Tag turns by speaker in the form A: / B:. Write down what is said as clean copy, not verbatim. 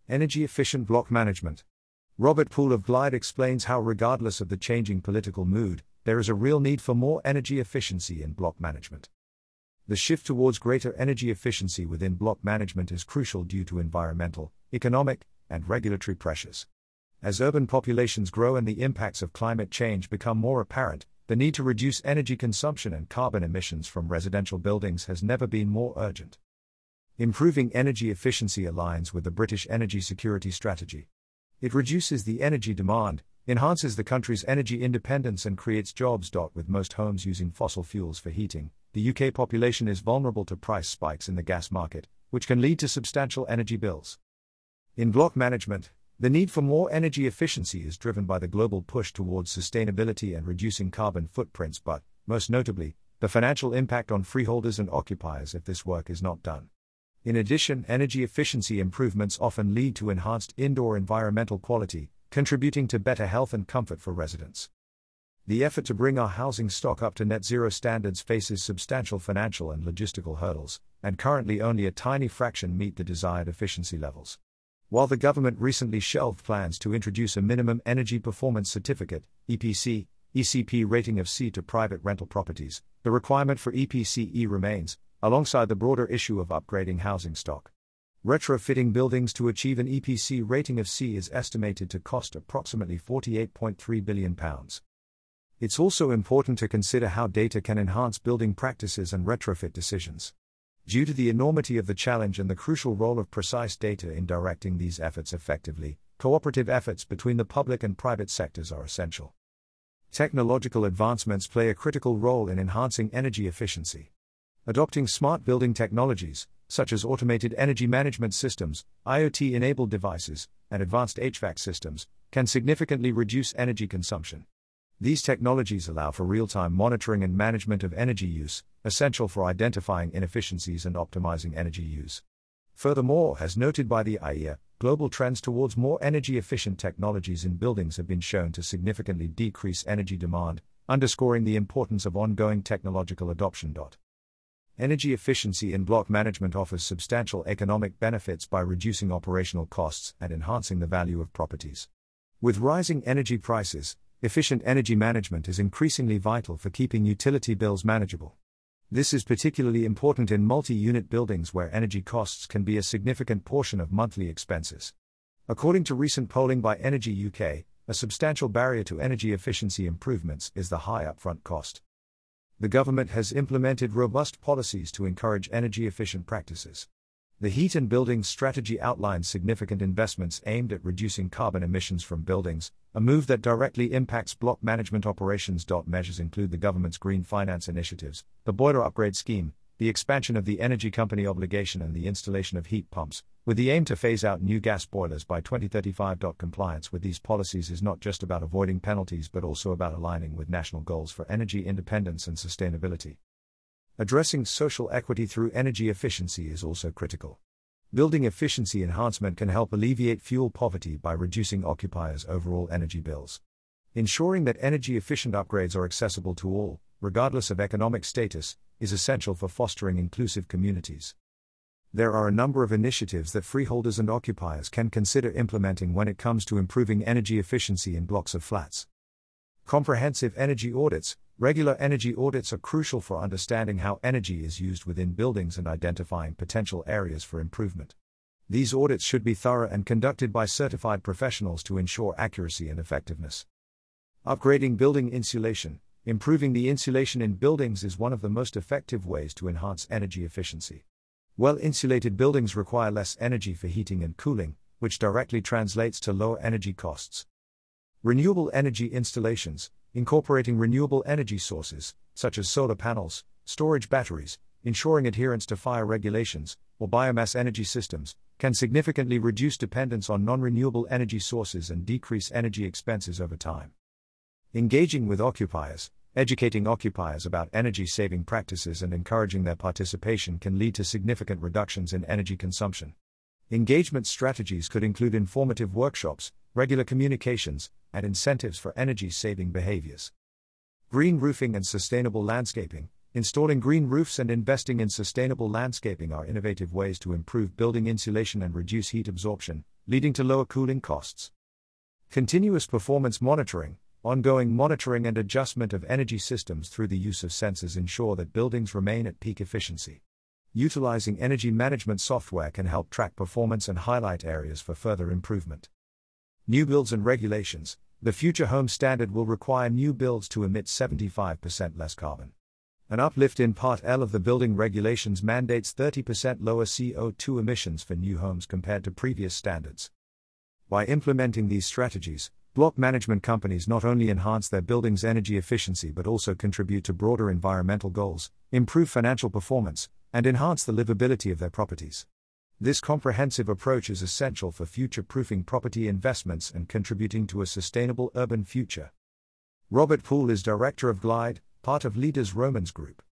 A: Energy-efficient block management. Robert Poole of Glide explains how, regardless of the changing political mood, there is a real need for more energy efficiency in block management. The shift towards greater energy efficiency within block management is crucial due to environmental, economic, and regulatory pressures. As urban populations grow and the impacts of climate change become more apparent, the need to reduce energy consumption and carbon emissions from residential buildings has never been more urgent. Improving energy efficiency aligns with the British energy security strategy. It reduces the energy demand, enhances the country's energy independence, and creates jobs. With most homes using fossil fuels for heating, the UK population is vulnerable to price spikes in the gas market, which can lead to substantial energy bills. In block management, the need for more energy efficiency is driven by the global push towards sustainability and reducing carbon footprints, but, most notably, the financial impact on freeholders and occupiers if this work is not done. In addition, energy efficiency improvements often lead to enhanced indoor environmental quality, contributing to better health and comfort for residents. The effort to bring our housing stock up to net zero standards faces substantial financial and logistical hurdles, and currently only a tiny fraction meet the desired efficiency levels. While the government recently shelved plans to introduce a minimum energy performance certificate (ECP) rating of C to private rental properties, the requirement for EPC-E remains, alongside the broader issue of upgrading housing stock. Retrofitting buildings to achieve an EPC rating of C is estimated to cost approximately £48.3 billion. It's also important to consider how data can enhance building practices and retrofit decisions. Due to the enormity of the challenge and the crucial role of precise data in directing these efforts effectively, cooperative efforts between the public and private sectors are essential. Technological advancements play a critical role in enhancing energy efficiency. Adopting smart building technologies, such as automated energy management systems, IoT-enabled devices, and advanced HVAC systems, can significantly reduce energy consumption. These technologies allow for real-time monitoring and management of energy use, essential for identifying inefficiencies and optimizing energy use. Furthermore, as noted by the IEA, global trends towards more energy-efficient technologies in buildings have been shown to significantly decrease energy demand, underscoring the importance of ongoing technological adoption. Energy efficiency in block management offers substantial economic benefits by reducing operational costs and enhancing the value of properties. With rising energy prices, efficient energy management is increasingly vital for keeping utility bills manageable. This is particularly important in multi-unit buildings where energy costs can be a significant portion of monthly expenses. According to recent polling by Energy UK, a substantial barrier to energy efficiency improvements is the high upfront cost. The government has implemented robust policies to encourage energy-efficient practices. The Heat and Buildings Strategy outlines significant investments aimed at reducing carbon emissions from buildings, a move that directly impacts block management operations. Measures include the government's green finance initiatives, the boiler upgrade scheme, the expansion of the energy company obligation, and the installation of heat pumps, with the aim to phase out new gas boilers by 2035. Compliance with these policies is not just about avoiding penalties but also about aligning with national goals for energy independence and sustainability. Addressing social equity through energy efficiency is also critical. Building efficiency enhancement can help alleviate fuel poverty by reducing occupiers' overall energy bills. Ensuring that energy-efficient upgrades are accessible to all, regardless of economic status, is essential for fostering inclusive communities. There are a number of initiatives that freeholders and occupiers can consider implementing when it comes to improving energy efficiency in blocks of flats. Comprehensive energy audits. Regular energy audits are crucial for understanding how energy is used within buildings and identifying potential areas for improvement. These audits should be thorough and conducted by certified professionals to ensure accuracy and effectiveness. Upgrading building insulation. Improving the insulation in buildings is one of the most effective ways to enhance energy efficiency. Well-insulated buildings require less energy for heating and cooling, which directly translates to lower energy costs. Renewable energy installations. Incorporating renewable energy sources, such as solar panels, storage batteries, ensuring adherence to fire regulations, or biomass energy systems, can significantly reduce dependence on non-renewable energy sources and decrease energy expenses over time. Engaging with occupiers. Educating occupiers about energy-saving practices and encouraging their participation can lead to significant reductions in energy consumption. Engagement strategies could include informative workshops, regular communications, and incentives for energy-saving behaviors. Green roofing and sustainable landscaping. Installing green roofs and investing in sustainable landscaping are innovative ways to improve building insulation and reduce heat absorption, leading to lower cooling costs. Continuous performance monitoring, ongoing monitoring and adjustment of energy systems through the use of sensors ensure that buildings remain at peak efficiency. Utilizing energy management software can help track performance and highlight areas for further improvement. New builds and regulations. The future home standard will require new builds to emit 75% less carbon. An uplift in Part L of the building regulations mandates 30% lower CO2 emissions for new homes compared to previous standards. By implementing these strategies, block management companies not only enhance their buildings' energy efficiency but also contribute to broader environmental goals, improve financial performance, and enhance the livability of their properties. This comprehensive approach is essential for future-proofing property investments and contributing to a sustainable urban future. Robert Poole is director of Glide, part of Leaders Romans Group.